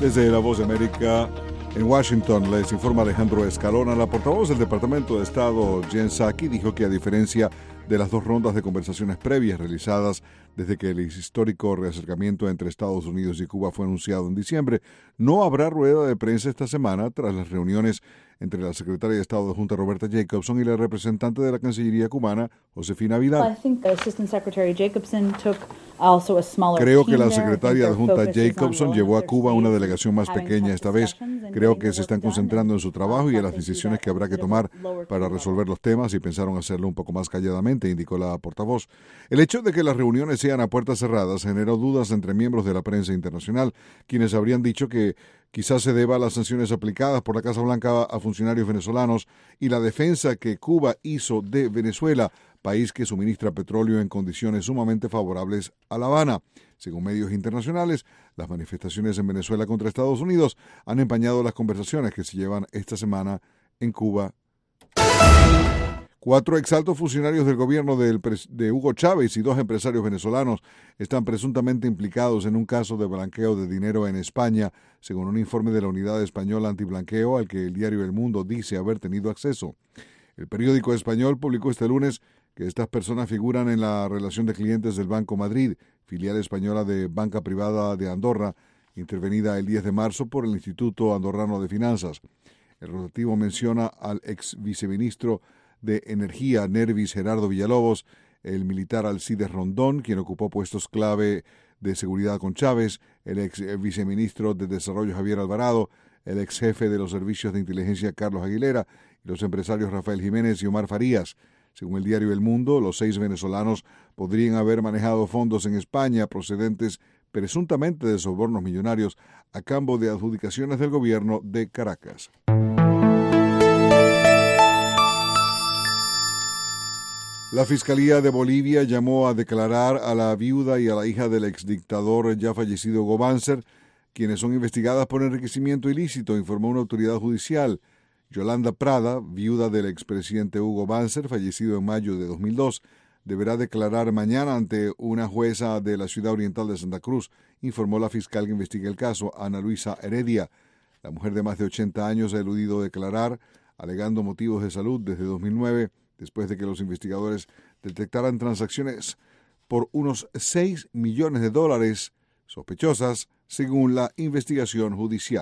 Desde La Voz de América, en Washington, les informa Alejandro Escalona. La portavoz del Departamento de Estado, Jen Psaki, dijo que a diferencia de las 2 rondas de conversaciones previas realizadas desde que el histórico reacercamiento entre Estados Unidos y Cuba fue anunciado en diciembre, no habrá rueda de prensa esta semana tras las reuniones entre la secretaria de Estado adjunta Roberta Jacobson y la representante de la Cancillería cubana, Josefina Vidal. Creo que la secretaria adjunta Jacobson llevó a Cuba una delegación más pequeña esta vez. Creo que se están concentrando en su trabajo y en las decisiones que habrá que tomar para resolver los temas y pensaron hacerlo un poco más calladamente, indicó la portavoz. El hecho de que las reuniones sean a puertas cerradas generó dudas entre miembros de la prensa internacional, quienes habrían dicho que quizás se deba a las sanciones aplicadas por la Casa Blanca a funcionarios venezolanos y la defensa que Cuba hizo de Venezuela, país que suministra petróleo en condiciones sumamente favorables a La Habana. Según medios internacionales, las manifestaciones en Venezuela contra Estados Unidos han empañado las conversaciones que se llevan esta semana en Cuba. 4 exaltos funcionarios del gobierno de Hugo Chávez y 2 empresarios venezolanos están presuntamente implicados en un caso de blanqueo de dinero en España, según un informe de la Unidad Española Antiblanqueo al que el diario El Mundo dice haber tenido acceso. El periódico español publicó este lunes que estas personas figuran en la relación de clientes del Banco Madrid, filial española de banca privada de Andorra, intervenida el 10 de marzo por el Instituto Andorrano de Finanzas. El rotativo menciona al ex viceministro de Energía, Nervis Gerardo Villalobos, el militar Alcides Rondón, quien ocupó puestos clave de seguridad con Chávez, el ex viceministro de Desarrollo Javier Alvarado, el ex jefe de los servicios de inteligencia Carlos Aguilera y los empresarios Rafael Jiménez y Omar Farías. Según el diario El Mundo, los 6 venezolanos podrían haber manejado fondos en España procedentes presuntamente de sobornos millonarios a cambio de adjudicaciones del gobierno de Caracas. La Fiscalía de Bolivia llamó a declarar a la viuda y a la hija del exdictador ya fallecido Hugo Banzer, quienes son investigadas por enriquecimiento ilícito, informó una autoridad judicial. Yolanda Prada, viuda del expresidente Hugo Banzer, fallecido en mayo de 2002, deberá declarar mañana ante una jueza de la ciudad oriental de Santa Cruz, informó la fiscal que investiga el caso, Ana Luisa Heredia. La mujer de más de 80 años ha eludido declarar, alegando motivos de salud desde 2009, después de que los investigadores detectaran transacciones por unos $6 millones sospechosas, según la investigación judicial.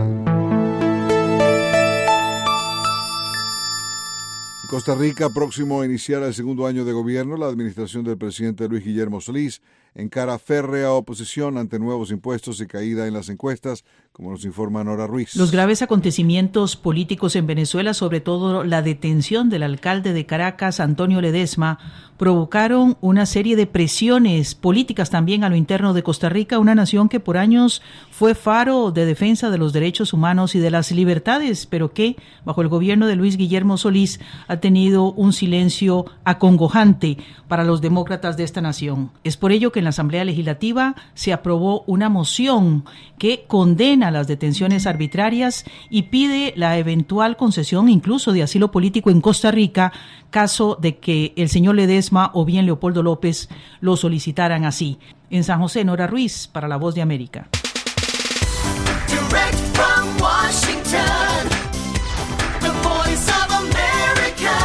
En Costa Rica, próximo a iniciar el segundo año de gobierno, la administración del presidente Luis Guillermo Solís encara férrea oposición ante nuevos impuestos y caída en las encuestas, como nos informa Nora Ruiz. Los graves acontecimientos políticos en Venezuela, sobre todo la detención del alcalde de Caracas, Antonio Ledesma, provocaron una serie de presiones políticas también a lo interno de Costa Rica, una nación que por años fue faro de defensa de los derechos humanos y de las libertades, pero que, bajo el gobierno de Luis Guillermo Solís, ha tenido un silencio acongojante para los demócratas de esta nación. Es por ello que en la Asamblea Legislativa se aprobó una moción que condena las detenciones arbitrarias y pide la eventual concesión incluso de asilo político en Costa Rica, caso de que el señor Ledesma o bien Leopoldo López lo solicitaran así. En San José, Nora Ruiz, para La Voz de América. Direct from Washington, the voice of America,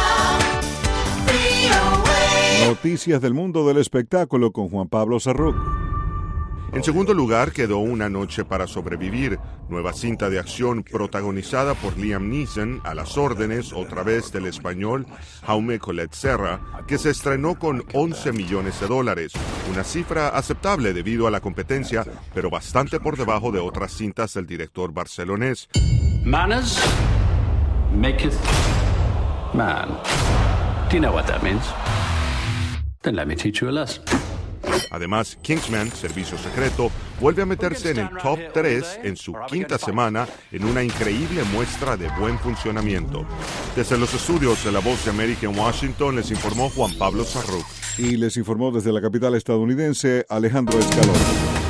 VOA. Noticias del mundo del espectáculo con Juan Pablo Sarruc. En segundo lugar quedó Una noche para sobrevivir, nueva cinta de acción protagonizada por Liam Neeson, a las órdenes otra vez del español Jaume Collet Serra, que se estrenó con $11 millones, una cifra aceptable debido a la competencia, pero bastante por debajo de otras cintas del director barcelonés. Manners maketh man. Do you know what that means? Then let me teach you a lesson. Además, Kingsman, Servicio Secreto, vuelve a meterse en el top 3 en su quinta semana en una increíble muestra de buen funcionamiento. Desde los estudios de La Voz de América en Washington les informó Juan Pablo Sarruc. Y les informó desde la capital estadounidense Alejandro Escalona.